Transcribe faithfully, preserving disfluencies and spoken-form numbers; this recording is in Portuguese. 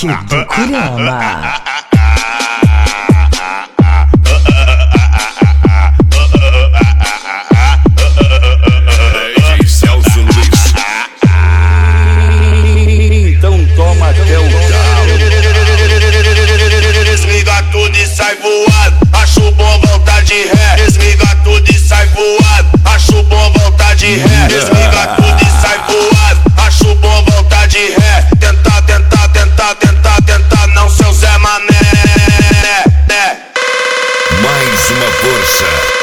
Rock do Curama. Então toma até o galo. Desliga tudo e sai voado. Acho bom voltar de ré. Desliga tudo e sai voado. Acho bom voltar de ré. Desliga tudo e sai voado. Acho bom voltar de ré. Tentar, tentar, tentar, tentar, tentar, não, seu Zé Mané. Mais uma força.